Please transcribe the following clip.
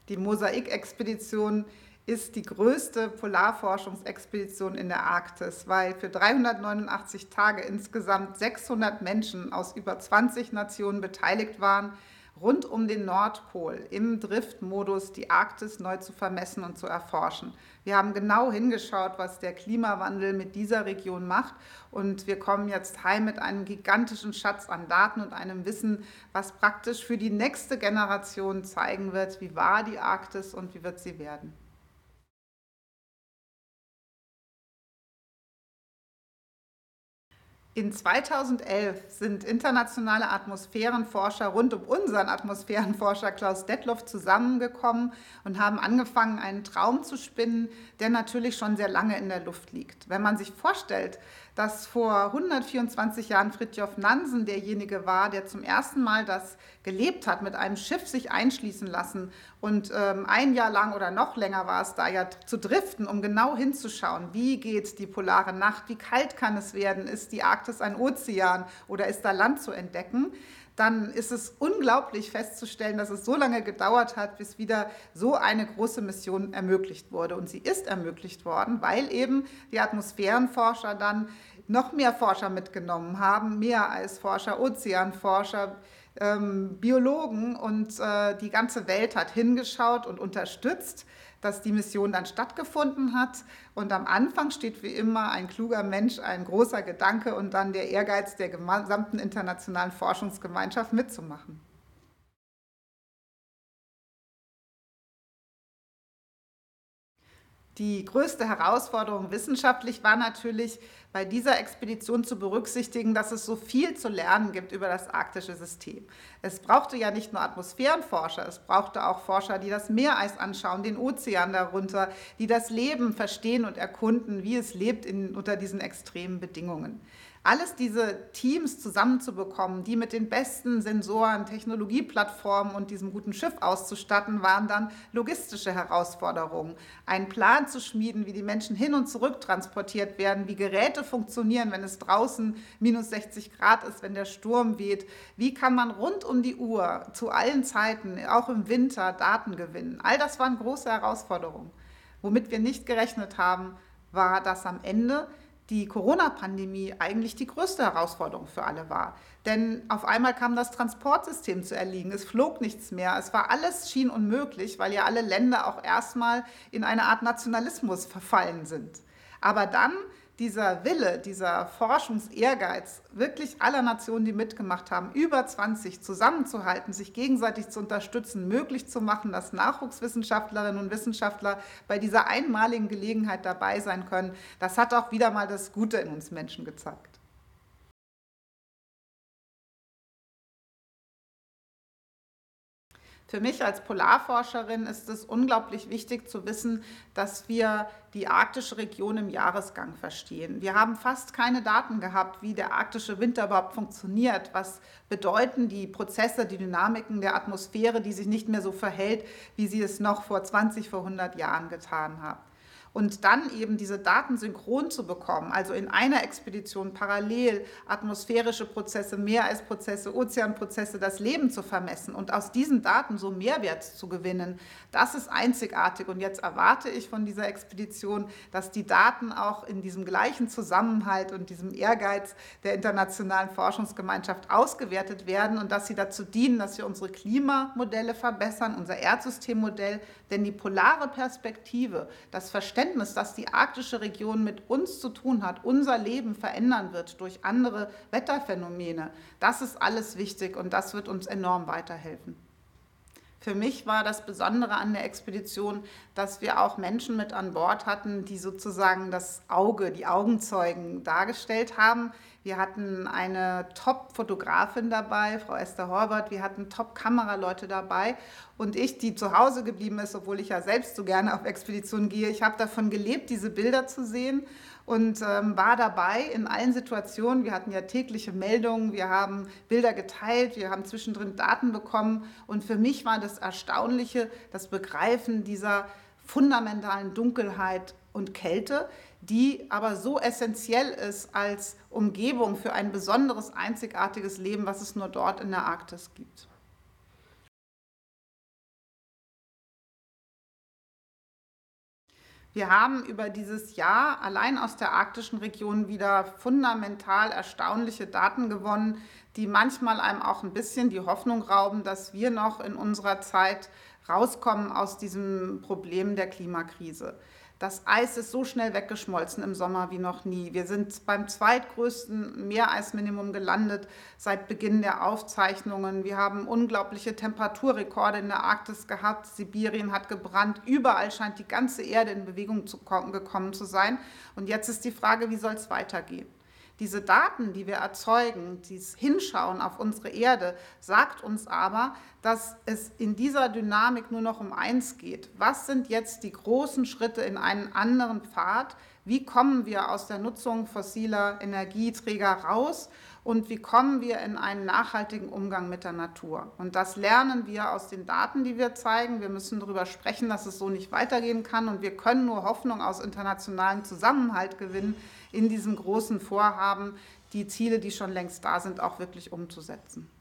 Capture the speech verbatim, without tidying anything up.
Die Mosaik-Expedition ist die größte Polarforschungsexpedition in der Arktis, weil für dreihundertneunundachtzig Tage insgesamt sechshundert Menschen aus über zwanzig Nationen beteiligt waren, rund um den Nordpol im Driftmodus die Arktis neu zu vermessen und zu erforschen. Wir haben genau hingeschaut, was der Klimawandel mit dieser Region macht, und wir kommen jetzt heim mit einem gigantischen Schatz an Daten und einem Wissen, was praktisch für die nächste Generation zeigen wird, wie war die Arktis und wie wird sie werden. In zweitausendelf sind internationale Atmosphärenforscher rund um unseren Atmosphärenforscher Klaus Detloff zusammengekommen und haben angefangen, einen Traum zu spinnen, der natürlich schon sehr lange in der Luft liegt. Wenn man sich vorstellt, dass vor hundertvierundzwanzig Jahren Fridtjof Nansen derjenige war, der zum ersten Mal das gelebt hat, mit einem Schiff sich einschließen lassen, und ähm, ein Jahr lang oder noch länger war es da ja zu driften, um genau hinzuschauen, wie geht die polare Nacht, wie kalt kann es werden, ist die Arktis ein Ozean oder ist da Land zu entdecken, dann ist es unglaublich festzustellen, dass es so lange gedauert hat, bis wieder so eine große Mission ermöglicht wurde. Und sie ist ermöglicht worden, weil eben die Atmosphärenforscher dann noch mehr Forscher mitgenommen haben, mehr als Forscher, Ozeanforscher, ähm, Biologen, und äh, die ganze Welt hat hingeschaut und unterstützt, dass die Mission dann stattgefunden hat. Und am Anfang steht wie immer ein kluger Mensch, ein großer Gedanke und dann der Ehrgeiz der gesamten internationalen Forschungsgemeinschaft mitzumachen. Die größte Herausforderung wissenschaftlich war natürlich, bei dieser Expedition zu berücksichtigen, dass es so viel zu lernen gibt über das arktische System. Es brauchte ja nicht nur Atmosphärenforscher, es brauchte auch Forscher, die das Meereis anschauen, den Ozean darunter, die das Leben verstehen und erkunden, wie es lebt in, unter diesen extremen Bedingungen. Alles diese Teams zusammenzubekommen, die mit den besten Sensoren, Technologieplattformen und diesem guten Schiff auszustatten, waren dann logistische Herausforderungen. Einen Plan zu schmieden, wie die Menschen hin und zurück transportiert werden, wie Geräte funktionieren, wenn es draußen minus sechzig Grad ist, wenn der Sturm weht. Wie kann man rund um die Uhr, zu allen Zeiten, auch im Winter, Daten gewinnen? All das waren große Herausforderungen. Womit wir nicht gerechnet haben, war, dass am Ende die Corona-Pandemie eigentlich die größte Herausforderung für alle war. Denn auf einmal kam das Transportsystem zu erliegen, es flog nichts mehr, es war alles schien unmöglich, weil ja alle Länder auch erstmal in eine Art Nationalismus verfallen sind. Aber dann dieser Wille, dieser Forschungsehrgeiz wirklich aller Nationen, die mitgemacht haben, über zwanzig zusammenzuhalten, sich gegenseitig zu unterstützen, möglich zu machen, dass Nachwuchswissenschaftlerinnen und Wissenschaftler bei dieser einmaligen Gelegenheit dabei sein können, das hat auch wieder mal das Gute in uns Menschen gezeigt. Für mich als Polarforscherin ist es unglaublich wichtig zu wissen, dass wir die arktische Region im Jahresgang verstehen. Wir haben fast keine Daten gehabt, wie der arktische Winter überhaupt funktioniert. Was bedeuten die Prozesse, die Dynamiken der Atmosphäre, die sich nicht mehr so verhält, wie sie es noch vor zwanzig, vor hundert Jahren getan hat. Und dann eben diese Daten synchron zu bekommen, also in einer Expedition parallel atmosphärische Prozesse, Meeresprozesse, Ozeanprozesse, das Leben zu vermessen und aus diesen Daten so Mehrwert zu gewinnen, das ist einzigartig. Und jetzt erwarte ich von dieser Expedition, dass die Daten auch in diesem gleichen Zusammenhalt und diesem Ehrgeiz der internationalen Forschungsgemeinschaft ausgewertet werden und dass sie dazu dienen, dass wir unsere Klimamodelle verbessern, unser Erdsystemmodell, denn die polare Perspektive, das Verständnis, dass die arktische Region mit uns zu tun hat, unser Leben verändern wird durch andere Wetterphänomene, das ist alles wichtig und das wird uns enorm weiterhelfen. Für mich war das Besondere an der Expedition, dass wir auch Menschen mit an Bord hatten, die sozusagen das Auge, die Augenzeugen dargestellt haben. Wir hatten eine Top-Fotografin dabei, Frau Esther Horvath, wir hatten Top-Kameraleute dabei und ich, die zu Hause geblieben ist, obwohl ich ja selbst so gerne auf Expeditionen gehe, ich habe davon gelebt, diese Bilder zu sehen und ähm, war dabei in allen Situationen. Wir hatten ja tägliche Meldungen, wir haben Bilder geteilt, wir haben zwischendrin Daten bekommen und für mich war das Erstaunliche, das Begreifen dieser fundamentalen Dunkelheit und Kälte, die aber so essentiell ist als Umgebung für ein besonderes, einzigartiges Leben, was es nur dort in der Arktis gibt. Wir haben über dieses Jahr allein aus der arktischen Region wieder fundamental erstaunliche Daten gewonnen, die manchmal einem auch ein bisschen die Hoffnung rauben, dass wir noch in unserer Zeit rauskommen aus diesem Problem der Klimakrise. Das Eis ist so schnell weggeschmolzen im Sommer wie noch nie. Wir sind beim zweitgrößten Meereisminimum gelandet seit Beginn der Aufzeichnungen. Wir haben unglaubliche Temperaturrekorde in der Arktis gehabt. Sibirien hat gebrannt. Überall scheint die ganze Erde in Bewegung zu kommen, gekommen zu sein. Und jetzt ist die Frage, wie soll es weitergehen? Diese Daten, die wir erzeugen, dieses Hinschauen auf unsere Erde, sagt uns aber, dass es in dieser Dynamik nur noch um eins geht. Was sind jetzt die großen Schritte in einen anderen Pfad? Wie kommen wir aus der Nutzung fossiler Energieträger raus? Und wie kommen wir in einen nachhaltigen Umgang mit der Natur? Und das lernen wir aus den Daten, die wir zeigen. Wir müssen darüber sprechen, dass es so nicht weitergehen kann. Und wir können nur Hoffnung aus internationalem Zusammenhalt gewinnen, in diesem großen Vorhaben, die Ziele, die schon längst da sind, auch wirklich umzusetzen.